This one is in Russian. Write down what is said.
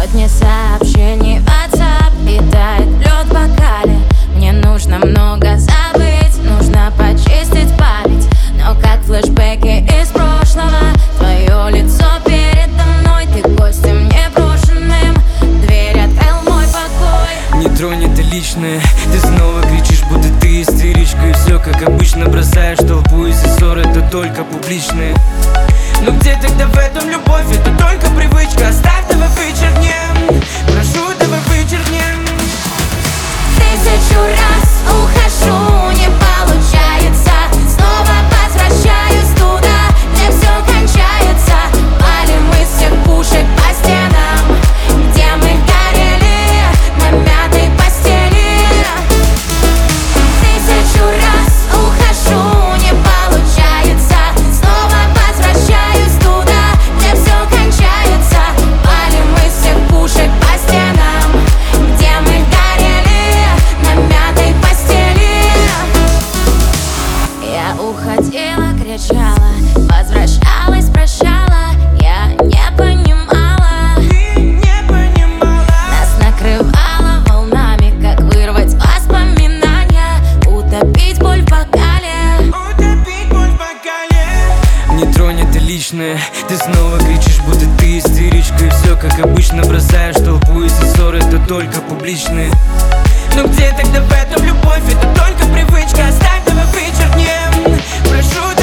Сотни сообщений в WhatsApp и тает лед в бокале. Мне нужно много забыть, нужно почистить память. Но как флешбеки из прошлого, твое лицо передо мной. Ты гостем непрошенным, дверь открыл мой покой. Не тронь это личное, ты снова кричишь, будто ты истеричка. И все как обычно бросаешь толпу из-за ссор, это только публичные. Но где тогда в этом любовь? Это только привычка. Оставь, давай вычеркнем. Прошу, давай вычеркнем. 1000 раз ухожу, не получается. Снова возвращаюсь туда, где все кончается. Палим из всех пушек по стенам, где мы горели на мятой постели. 1000 раз ухожу, не получается. Снова возвращаюсь туда, где все кончается. Палим из всех пушек по стенам, где мы горели на мятой постели. Я уходила, кричала, возвращалась, прощала. Я не понимала, Ты не понимала. нас накрывала волнами. Как вырвать воспоминания, утопить боль в бокале. Утопить боль в бокале. Не тронь это личное, ты снова кричишь, будто ты истеричка. И все как обычно бросаешь толпу из-за ссор, это только публичные. Но где тогда в этом любовь? Это только привычка. Оставь, давай вычеркнем. Прошу,